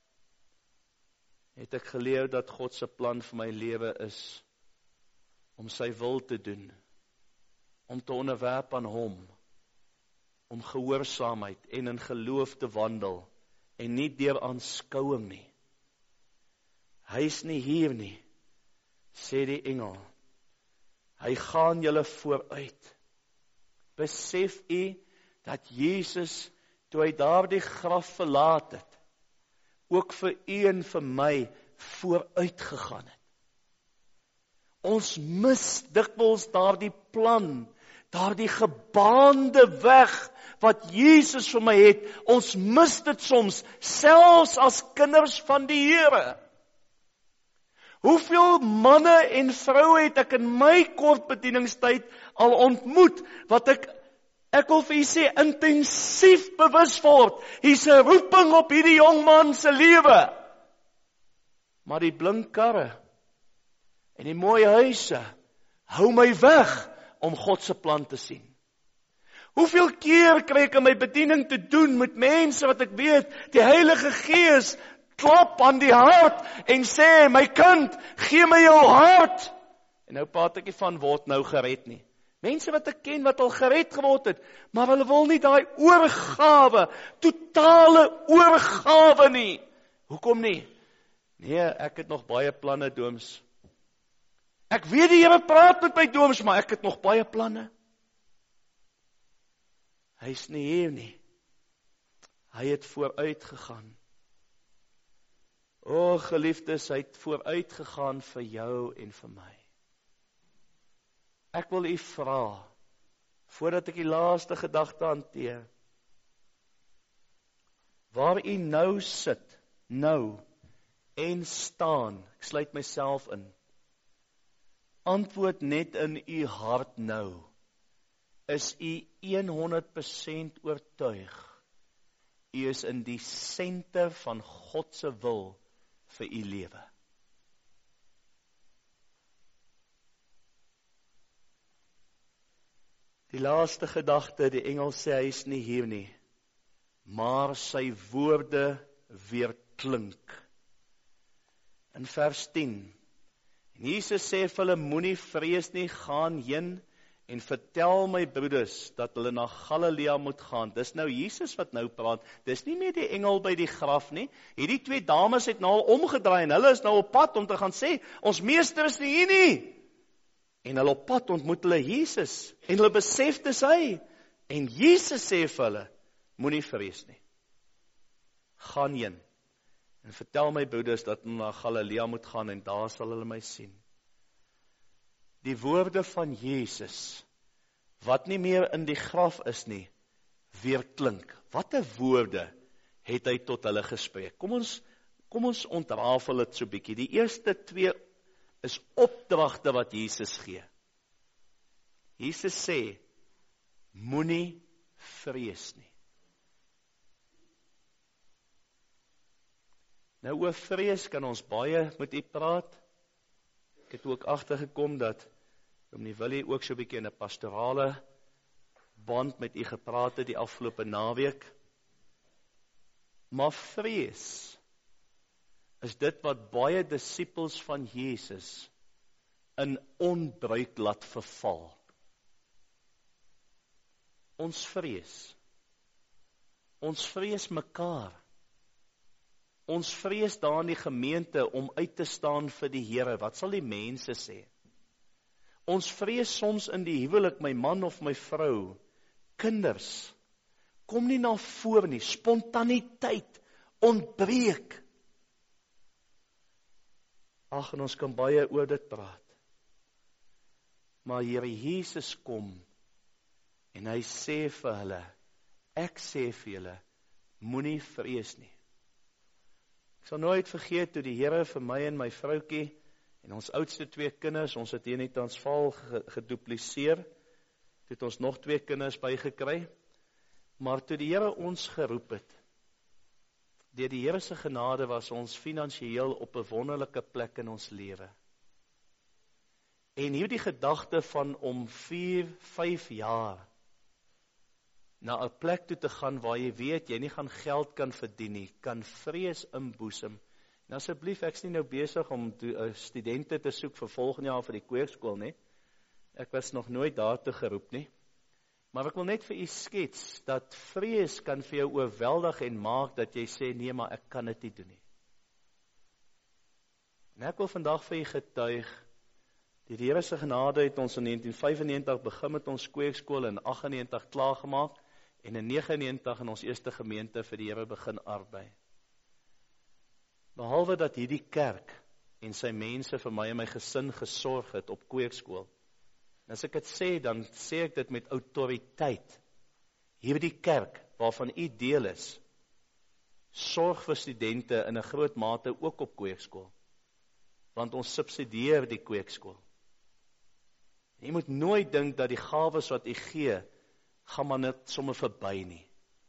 het ek geleer dat God se plan vir my lewe is om sy wil te doen, om te onderwerp aan hom, om gehoorsaamheid en in geloof te wandel, en nie deur aanskouing nie. Hy is nie hier nie, sê die engel. Hy gaan julle vooruit. Besef u dat Jesus, toe hy daardie graf verlaat het, ook vir u en vir my vooruit gegaan het. Ons mis dikwels daardie plan, daardie gebaande weg wat Jesus vir my het. Ons mis dit soms, selfs as kinders van die Here. Hoeveel manne en vroue het ek in my kort bedieningstyd al ontmoet, wat ek, ek wil vir u sê, intensief bewus word, hier's 'n roeping op hierdie jong man se lewe. Maar die blink karre en die mooi huise hou my weg om God se plan te sien. Hoeveel keer kry ek in my bediening te doen met mense wat ek weet, die Heilige Gees klop aan die hart en sê, my kind, gee my jou hart. En nou praat ek nie van word nou gered nie. Mense wat ek ken wat al gered geword het, maar hulle wil nie daai oorgawe, totale oorgawe nie. Hoekom nie? Nee, ek het nog baie planne, Dooms. Ek weet die Here praat met my, Dooms, maar ek het nog baie planne. Hy is nie hier nie. Hy het vooruit gegaan. O geliefdes, hy het vooruit gegaan vir jou en vir my. Ek wil u vra, voordat ek die laaste gedagte hanteer, waar u nou sit, nou, en staan, ek sluit myself in, antwoord net in u hart nou, is u honderd persent oortuig, u is in die senter van God se wil vir u lewe. Die laaste gedagte, die engel sê hy is nie hier nie, maar sy woorde weer klink. In vers tien, en Jesus sê vir hulle, moenie vrees nie, gaan heen en vertel my broeders dat hulle na Galilea moet gaan. Dis nou Jesus wat nou praat, dis nie meer die engel by die graf nie. Hierdie twee dames het nou al omgedraai en hulle is nou op pad om te gaan sê, ons meester is nie hier nie. En hulle op pad ontmoet hulle Jesus, en hulle besef dis hy. En Jesus sê vir hulle, moenie vrees nie. Gaan heen en vertel my broeders dat hulle na Galilea moet gaan en daar sal hulle my sien. Die woorde van Jesus wat nie meer in die graf is nie, weer klink. Watter woorde het hy tot hulle gespreek? Kom ons, kom ons ontrafel dit so bietjie. Die eerste twee is opdragte wat Jesus gee. Jesus sê, moenie vrees nie. Nou oor vrees kan ons baie met u praat. Ek het ook agtergekom dat Dominee Willie ook so 'n bietjie in 'n pastorale band met u gepraat het die afgelope naweek. Maar vrees is dit wat baie disippels van Jesus in onbruik laat verval. Ons vrees. Ons vrees mekaar. Ons vrees daar in die gemeente om uit te staan vir die Here. Wat sal die mense sê? Ons vrees soms in die huwelik, my man of my vrou, kinders, kom nie na vore nie, spontaniteit, ontbreek. Ag, en ons kan baie oor dit praat. Maar Here Jesus kom, en hy sê vir hulle, ek sê vir julle, moenie vrees nie. Ek sal nooit vergeet toe die Here vir my en my vroukie, en ons oudste twee kinders, ons het hier in die Transvaal gedupliseer, toe het ons nog twee kinders bygekry, maar toe die Here ons geroep het, deur die Here se genade was ons finansiëel op 'n wonderlike plek in ons lewe. En hierdie gedagte van om vier, vyf jaar na 'n plek toe te gaan waar jy weet jy nie gaan geld kan verdien nie, kan vrees inboesem. En asseblief, ek is nie nou besig om to, uh, studente te soek vir volgende jaar vir die kweekskool nie. Ek was nog nooit daartoe geroep nie. Maar ek wil net vir u skets dat vrees kan vir jou oorweldig en maak dat jy sê nee, maar ek kan dit nie doen nie. En ek wil vandag vir u getuig, die Here se genade het ons in negentien vyfennegentig begin met ons kweekskool, en agt en negentig klaargemaak, en in nege en negentig in ons eerste gemeente vir die Here begin arbei. Behalwe dat hierdie kerk en sy mense vir my en my gesin gesorg het op kweekskool. En as ek dit sê, dan sê ek dit met autoriteit. Hierdie kerk, waarvan u deel is, sorg vir studente in 'n groot mate ook op kweekskool. Want ons subsidieer die kweekskool. Jy moet nooit dink dat die gawes wat u gee, gaan maar net sommer verby nie.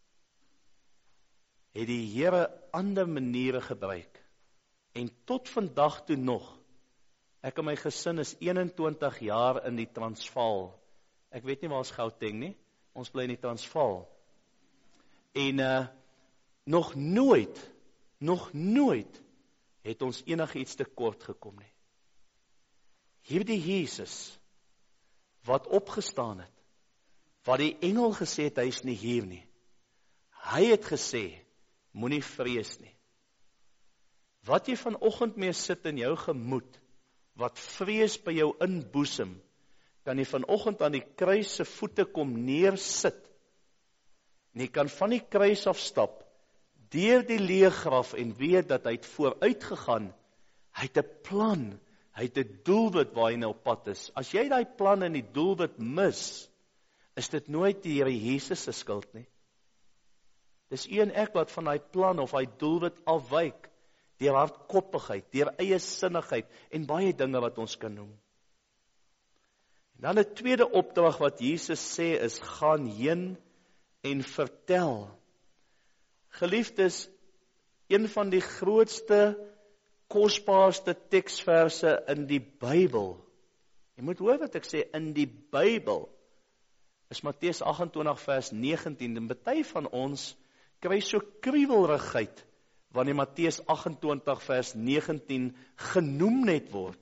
Het die Here ander maniere gebruik. En tot vandag toe nog, ek en my gesin is eenentwintig jaar in die Transvaal. Ek weet nie waar ons Gauteng nie, ons bly in die Transvaal. En uh, nog nooit, nog nooit, het ons enigiets tekort gekom nie. Hierdie Jesus, wat opgestaan het, wat die engel gesê het, hy is nie hier nie. Hy het gesê, moenie vrees nie. Wat jy vanoggend mee sit in jou gemoed, wat vrees by jou inboesem, kan jy vanoggend aan die kruis se voete kom neersit. En jy kan van die kruis afstap, deur die leë graf en weet dat hy het vooruit gegaan. Hy het 'n plan, hy het 'n doelwit waar hy nou op pad is. As jy daai plan en die doelwit mis, is dit nooit die Here Jesus se skuld nie. Dis u en ek wat van daai plan of daai doelwit afwyk, deur hardkoppigheid, deur eie sinnigheid en baie dinge wat ons kan noem. En dan 'n tweede opdrag wat Jesus sê is, gaan heen en vertel. Geliefdes, een van die grootste, kosbaarste teksverse in die Bybel, jy moet hoor wat ek sê, in die Bybel, is Matteus agt en twintig vers negentien, en party van ons kry so kriewelrigheid, wanneer Matteus agt en twintig vers negentien genoem net word.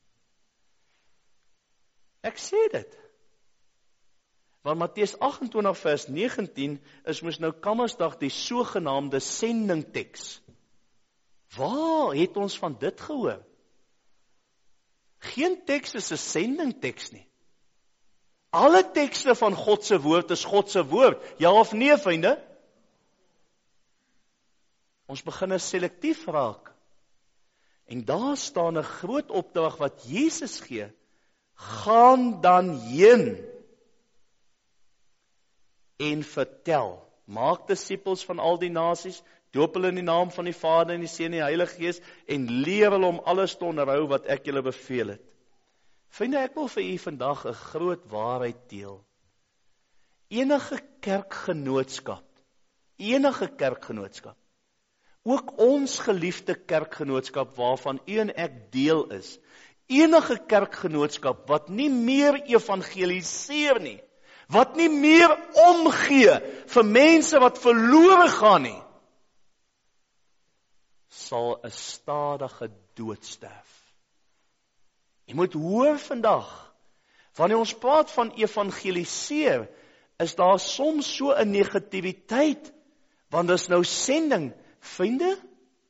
Ek sê dit. Want Matteus agt en twintig vers negentien is mos nou Kammersdag die sogenaamde sendingteks. Waar het ons van dit gehoor? Geen teks is 'n sendingteks nie. Alle tekste van God se woord is God se woord. Ja of nee, vriende? Ons begin selektief raak. En daar staan 'n groot opdrag wat Jesus gee. Gaan dan heen en vertel. Maak disippels van al die nasies, doop hulle in die naam van die Vader en die Seun en die Heilige Gees, en leer hulle om alles te onderhou wat ek julle beveel het. Vriende, ek wil vir u vandag 'n groot waarheid deel. Enige kerkgenootskap, enige kerkgenootskap, ook ons geliefde kerkgenootskap waarvan u en ek deel is, enige kerkgenootskap wat nie meer evangeliseer nie, wat nie meer omgee vir mense wat verlore gaan nie, sal 'n stadige dood sterf. Jy moet hoor vandag, wanneer ons praat van evangeliseer, is daar soms so 'n negativiteit, want dis nou sending, vriende.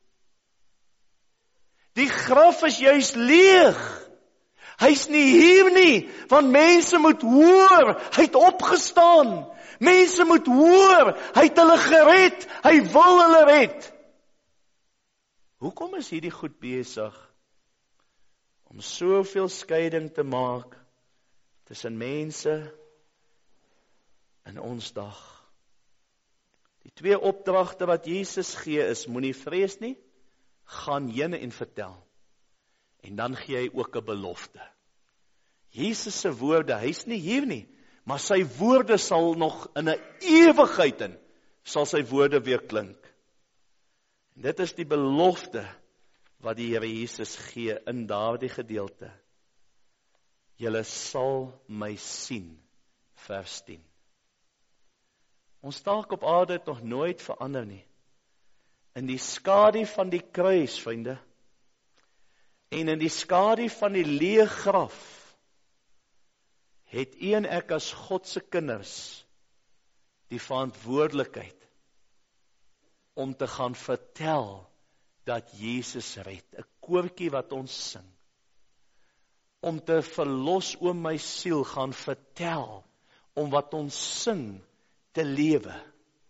Die graf is juis leeg. Hy's nie hier nie, want mense moet hoor, hy het opgestaan. Mense moet hoor, hy het hulle gered, hy wil hulle red. Hoekom is hierdie goed besig om soveel skeiding te maak tussen mense in ons dag? Die twee opdragte wat Jesus gee is, moenie vrees nie, gaan heen en vertel. En dan gee hy ook 'n belofte. Jesus se woorde, hy's nie hier nie, maar sy woorde sal nog in 'n ewigheid in, sal sy woorde weer klink. En dit is die belofte wat die Here Jesus gee in daardie gedeelte. Julle sal my sien, vers tien. Ons taak op aarde het nog nooit verander nie. In die skadu van die kruis, vriende, en in die skadu van die leë graf, het u en ek as God se kinders die verantwoordelikheid om te gaan vertel dat Jesus red. 'n koortjie wat ons sing. Om te verlos o my siel gaan vertel, om wat ons sing te lewe.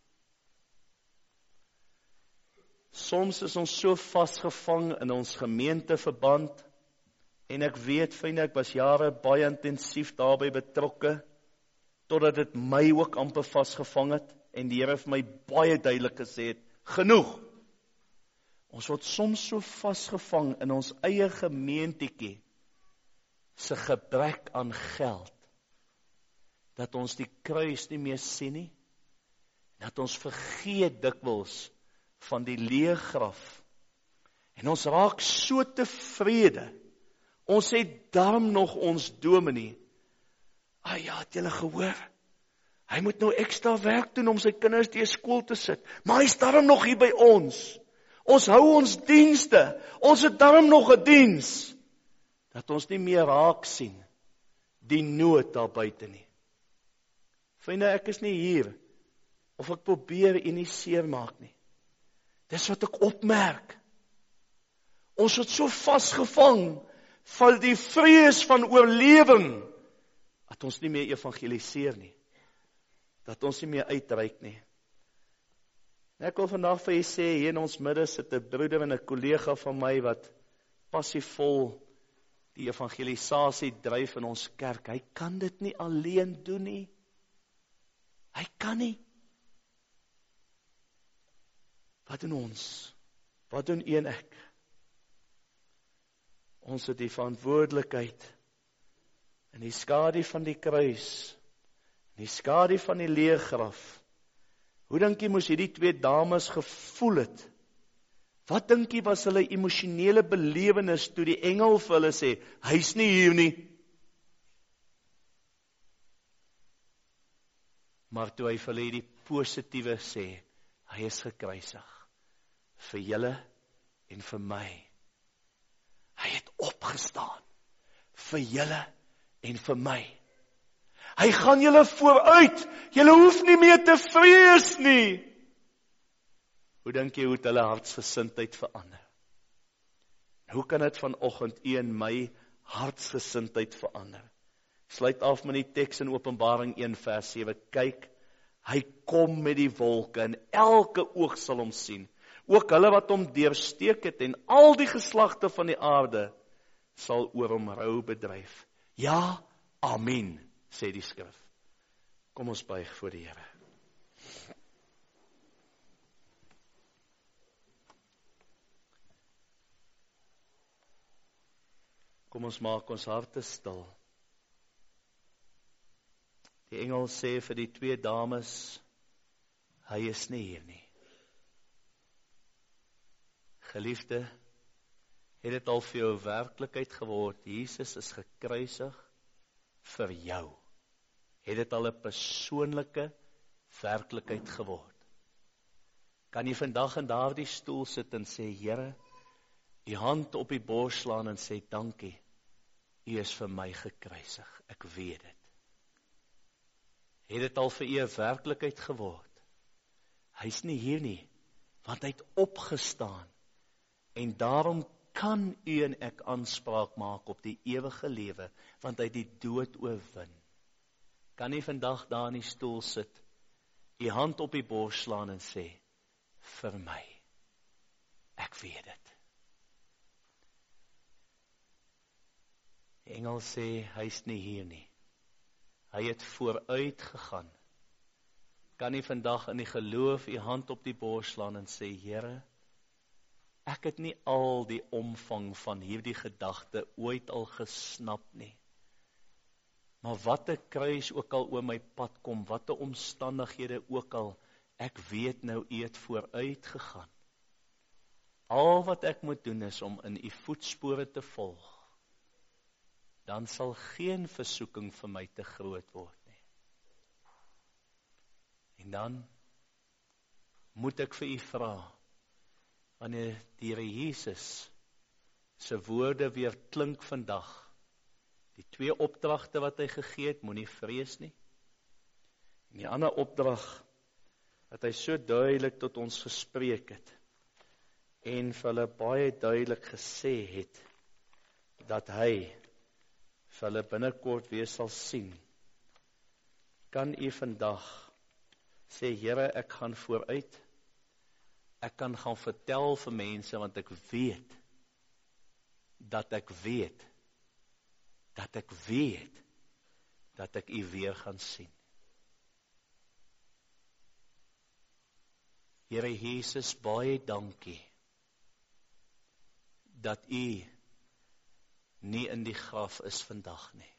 Soms is ons so vasgevang in ons gemeenteverband, en ek weet, vriende, ek was jare baie intensief daarbey betrokke, totdat dit my ook amper vasgevang het, en die Here vir my baie duidelik gesê het, genoeg. Ons word soms so vasgevang in ons eie gemeentetjie, se gebrek aan geld, dat ons die kruis nie meer sien nie, dat ons vergeet dikwels van die leë graf, en ons raak so tevrede. Ons het daarom nog ons dominee. Ah ja, het julle gehoor? Hy moet nou ekstra werk doen om sy kinders deur skool te sit, maar hy's daarom nog hier by ons. Ons hou ons dienste, ons het daarom nog 'n diens, dat ons nie meer raak sien die nood daar buite nie. Vriende, ek is nie hier of ek probeer u nie seer maak nie. Dis wat ek opmerk. Ons word so vasgevang van die vrees van oorlewing, dat ons nie meer evangeliseer nie, dat ons nie meer uitreik nie. En ek wil vandag vir julle sê, hier in ons midde sit 'n broeder en 'n kollega van my wat passievol die evangelisasie dryf in ons kerk. Hy kan dit nie alleen doen nie. Hy kan nie. Wat doen ons? Wat doen u en ek? Ons het die verantwoordelikheid in die skadu van die kruis, in die skadu van die leë graf. Hoe dink jy moes hierdie twee dames gevoel het? Wat dink jy was hulle emosionele belewenis toe die engel vir hulle sê, hy's nie hier nie? Maar toe hy vir hulle die positiewe sê, hy is gekruisig vir julle en vir my. Hy het opgestaan vir julle en vir my. Hy gaan julle vooruit. Julle hoef nie meer te vrees nie. Hoe dink jy hoe het hulle hartsgesindheid verander? Hoe kan dit vanoggend u en my hartsgesindheid verander? Sluit af met die teks in Openbaring een vers sewe. Kyk, hy kom met die wolke en elke oog sal hom sien. Ook hulle wat hom deursteek het en al die geslagte van die aarde sal oor hom rou bedryf. Ja, amen, sê die skrif. Kom ons buig voor die Here. Kom ons maak ons harte stil. Die engel sê vir die twee dames, hy is nie hier nie. Geliefde, het dit al vir jou werklikheid geword, Jesus is gekruisig vir jou. Het dit al 'n persoonlike werklikheid geword. Kan jy vandag in daardie stoel sit en sê, Here, U hand op die bors slaan en sê, dankie, U is vir my gekruisig, ek weet dit. Het dit al vir U 'n werklikheid geword? Hy's nie hier nie, want hy het opgestaan, en daarom kan U en ek aanspraak maak op die ewige lewe, want hy het die dood oorwin. Kan jy vandag daar in die stoel sit, U hand op die bors slaan en sê, vir my, ek weet dit. Die engel sê, hy's nie hier nie. Hy het vooruit gegaan. Kan jy vandag in die geloof U hand op die bors slaan en sê, Here, ek het nie al die omvang van hierdie gedagte ooit al gesnap nie. Maar wat 'n kruis ook al oor my pad kom, wat 'n omstandighede ook al, ek weet nou U het vooruit gegaan. Al wat ek moet doen is om in U voetspore te volg. Dan sal geen versoeking vir my te groot word nie. En dan moet ek vir U vra, wanneer die Here Jesus se woorde weer klink vandag, die twee opdragte wat hy gegee het, moenie vrees nie. En die ander opdrag wat hy so duidelik tot ons gespreek het en vir hulle baie duidelik gesê het dat hy vir hulle binnekort weer sal sien. Kan U vandag sê, Here, ek gaan vooruit. Ek kan gaan vertel vir mense, want ek weet, dat ek weet, dat ek weet, dat ek U weer gaan sien. Here Jesus, baie dankie, dat U nie in die graf is vandag nie.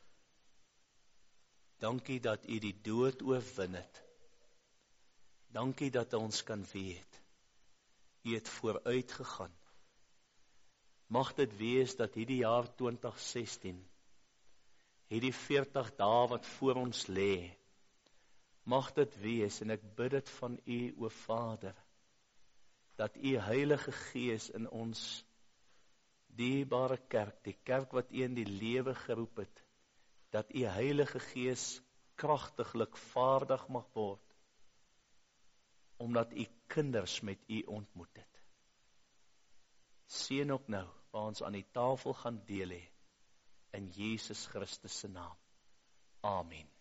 Dankie dat U die dood oorwin het. Dankie dat ons kan weet, U het vooruit gegaan. Mag dit wees dat hierdie jaar twintig sestien, hierdie veertig dae wat voor ons lê, mag dit wees, en ek bid dit van U, o Vader, dat U Heilige Gees in ons dierbare kerk, die kerk wat U in die lewe geroep het, dat U Heilige Gees kragtiglik vaardig mag word, omdat U kinders met U ontmoet het. Seën ook nou, waar ons aan die tafel gaan deel hê, in Jesus Christus se naam. Amen.